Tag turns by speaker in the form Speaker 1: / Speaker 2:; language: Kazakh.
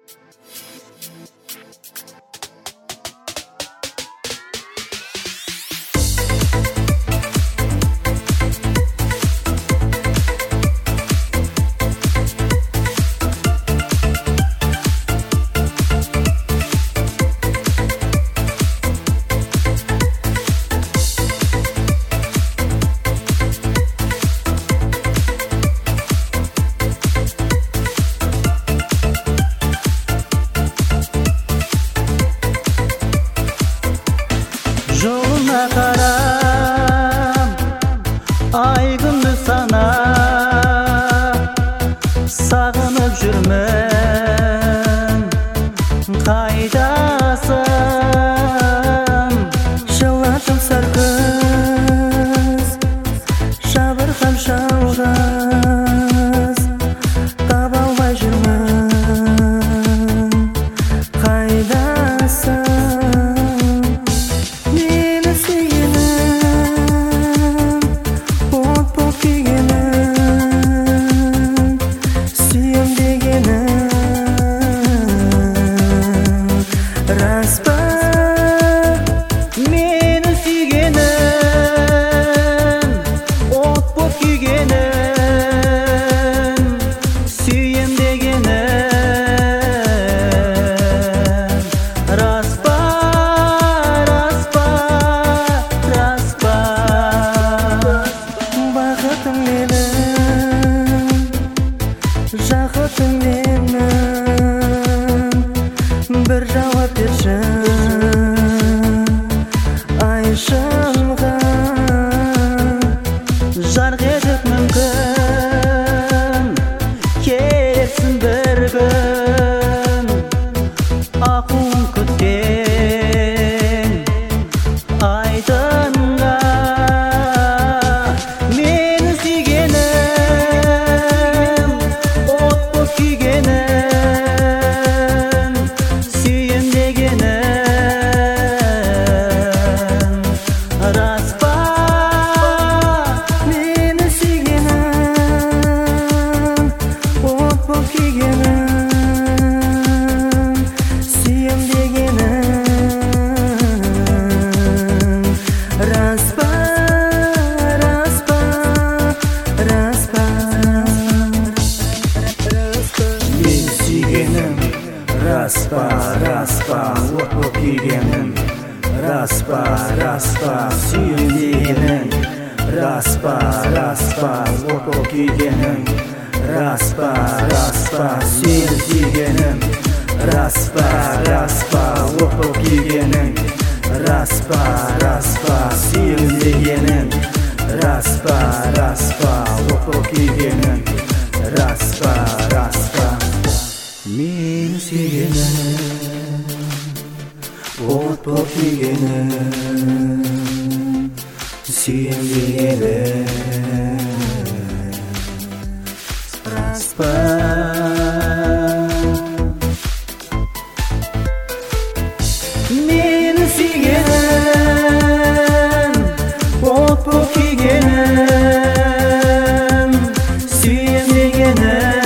Speaker 1: Жолuna karam aygınlı sana sağınıp жүрмін қайдасың жылатып саркыз жабырқап жалғыз таба алмай жүрмін қайдасың Жақытым менің бір жауап берші айшынға жарқ етіп мүмкін келерсің бір күн ақуын күткен айдынға мені сүйгенім күйгенім сүйем дегенім рас па мені сүйгенім от боп күйгенім сүйем дегенім рас па рас па рас па
Speaker 2: Мен сүйгенім рас па от боп күйгенім рас па сүйем дегенім рас па от боп күйгенім рас па сүйем сүйгенім рас па от боп күйгенім рас па сүйем дегенім рас па от боп күйгенім рас па мен сүйгенім от боп күйгенім сүйем дегенім рас па
Speaker 1: мені сүйгенім от боп күйгенім сүйем дегенім